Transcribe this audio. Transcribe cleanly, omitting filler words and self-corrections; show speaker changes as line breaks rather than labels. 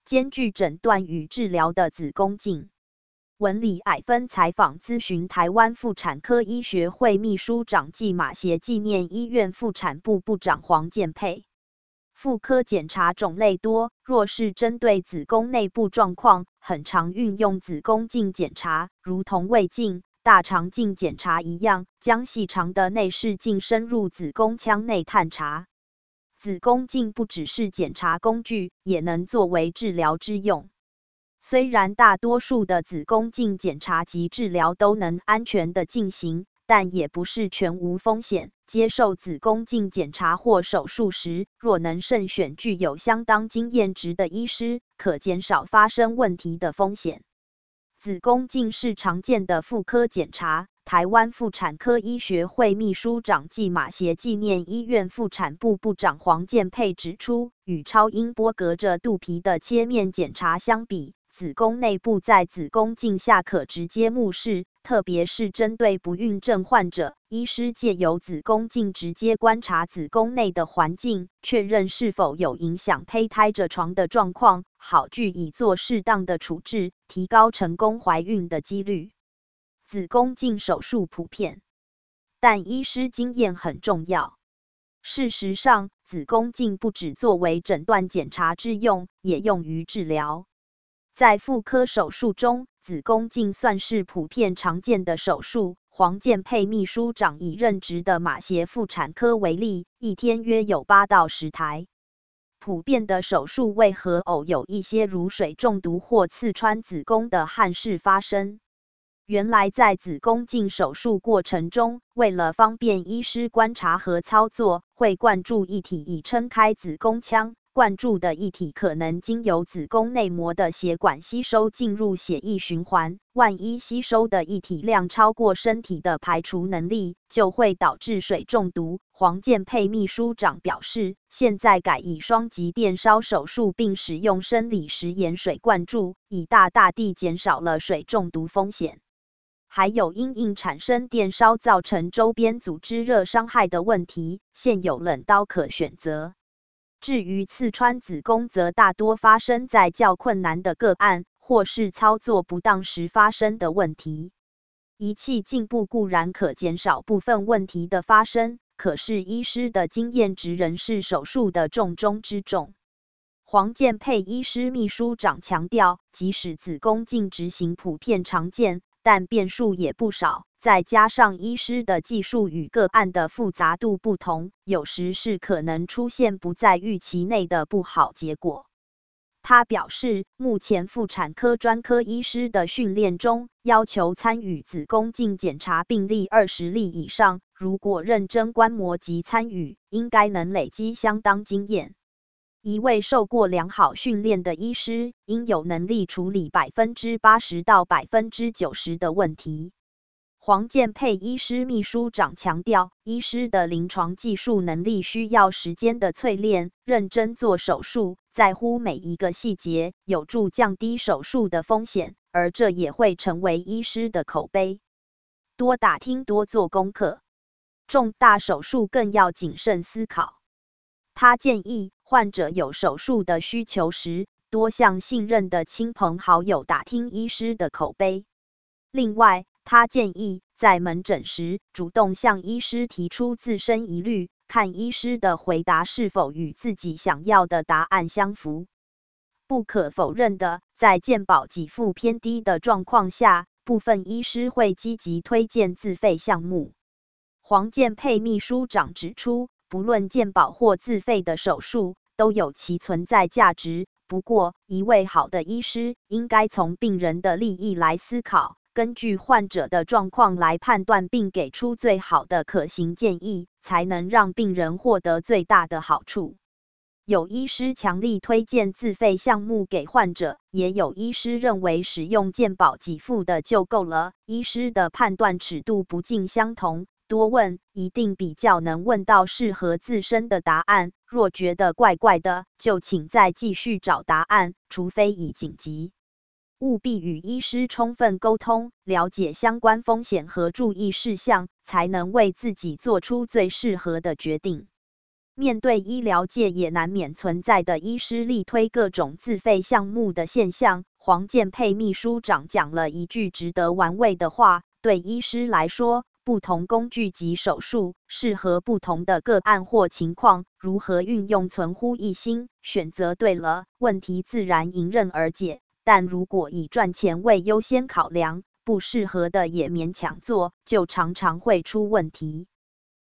兼具诊断与治疗的子宫镜。文理矮分采访咨询台湾妇产科医学会秘书长暨马偕纪念医院妇产部部长黄建佩。妇科检查种类多，若是针对子宫内部状况，很常运用子宫镜检查，如同胃镜、大肠镜检查一样，将细长的内视镜深入子宫腔内探查。子宫镜不只是检查工具，也能作为治疗之用。虽然大多数的子宫镜检查及治疗都能安全的进行，但也不是全无风险。接受子宫镜检查或手术时，若能慎选具有相当经验值的医师，可减少发生问题的风险。子宫镜是常见的妇科检查。台湾妇产科医学会秘书长暨马偕纪念医院妇产部部长黄建佩指出，与超音波隔着肚皮的切面检查相比，子宫内部在子宫镜下可直接目视，特别是针对不孕症患者，医师借由子宫镜直接观察子宫内的环境，确认是否有影响胚胎着床的状况，好据以做适当的处置，提高成功怀孕的几率。子宫镜手术普遍，但医师经验很重要。事实上，子宫镜不只作为诊断检查之用，也用于治疗。在妇科手术中，子宫镜算是普遍常见的手术。黄建佩秘书长以任职的马偕妇产科为例，一天约有8到10台。普遍的手术为何偶有一些如水中毒或刺穿子宫的憾事发生？原来在子宫镜手术过程中，为了方便医师观察和操作，会灌注液体以撑开子宫腔。灌注的液体可能经由子宫内膜的血管吸收进入血液循环，万一吸收的液体量超过身体的排除能力，就会导致水中毒。黄建佩秘书长表示，现在改以双极电烧手术，并使用生理食盐水灌注，以大地减少了水中毒风险。还有因应产生电烧造成周边组织热伤害的问题，现有冷刀可选择。至于刺穿子宫，则大多发生在较困难的个案，或是操作不当时发生的问题。仪器进步固然可减少部分问题的发生，可是医师的经验值仍是手术的重中之重。黄建佩医师秘书长强调，即使子宫镜执行普遍常见，但变数也不少，再加上医师的技术与个案的复杂度不同，有时是可能出现不在预期内的不好结果。他表示，目前妇产科专科医师的训练中，要求参与子宫镜检查病例20例以上，如果认真观摩及参与，应该能累积相当经验。一位受过良好训练的医师，应有能力处理80%到90%的问题。黄建佩医师秘书长强调，医师的临床技术能力需要时间的淬炼，认真做手术，在乎每一个细节，有助降低手术的风险，而这也会成为医师的口碑。多打听，多做功课，重大手术更要谨慎思考。他建议，患者有手术的需求时，多向信任的亲朋好友打听医师的口碑。另外，他建议在门诊时主动向医师提出自身疑虑，看医师的回答是否与自己想要的答案相符。不可否认的，在健保给付偏低的状况下，部分医师会积极推荐自费项目。黄建佩秘书长指出，不论健保或自费的手术，都有其存在价值。不过，一位好的医师应该从病人的利益来思考，根据患者的状况来判断，并给出最好的可行建议，才能让病人获得最大的好处。有医师强力推荐自费项目给患者，也有医师认为使用健保给付的就够了。医师的判断尺度不尽相同。多问，一定比较能问到适合自身的答案。若觉得怪怪的，就请再继续找答案，除非已紧急。务必与医师充分沟通，了解相关风险和注意事项，才能为自己做出最适合的决定。 面对医疗界也难免存在的医师力推各种自费项目的现象，黄建佩秘书长讲了一句值得玩味的话：对医师来说，不同工具及手术适合不同的个案或情况，如何运用存乎一心，选择对了，问题自然迎刃而解。但如果以赚钱为优先考量，不适合的也勉强做，就常常会出问题。